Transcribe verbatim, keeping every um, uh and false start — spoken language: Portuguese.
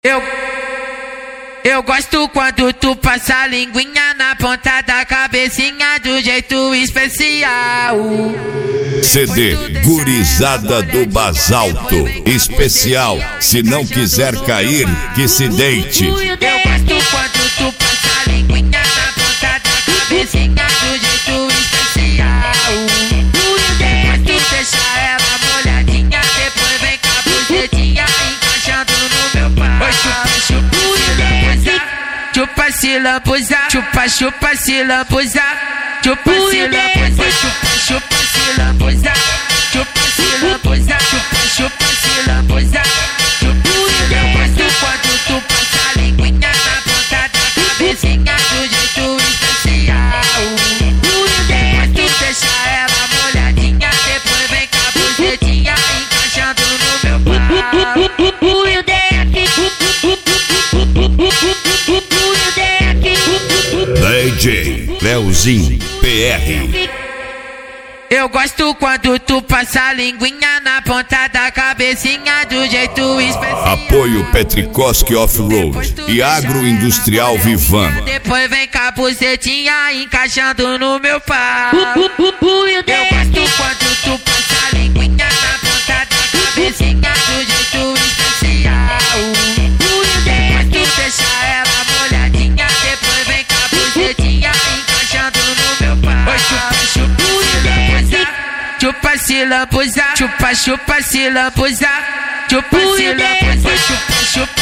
Eu, eu gosto quando tu passa a linguinha na ponta da cabecinha do jeito especial. C D Gurizada do Basalto especial. Se não quiser cair, que se deite. Eu gosto quando tu passa a linguinha na ponta da cabecinha do jeito especial. Depois tu deixa ela molhadinha, depois vem com a bucetinha encaixando no meu pau. Chupa se lambuza, chupa chupa se lambuza, chupa se lambuza, chupa chupa se lambuza, chupa se lambuza, chupa chupa se lambuza. Eu gosto quando tu passa a linguinha na ponta da cabecinha do jeito especial. Depois tu deixa ela molhadinha, depois vem com a bucetinha encaixando no meu pau. D J Leozinho P R. Eu gosto quando tu passa a linguinha na ponta da cabecinha do jeito especial. Apoio Petrikoski Off-Road e Agroindustrial Vivama. Depois vem com a bucetinha encaixando no meu pau. Eu gosto quando tu passa a linguinha na ponta da cabecinha do jeito especial. Depois tu deixa ela molhadinha, depois vem com a bucetinha encaixando no meu pau. Chupa se lambuza, chupa chupa se lambuza, chupa se lambuza, chupa chupa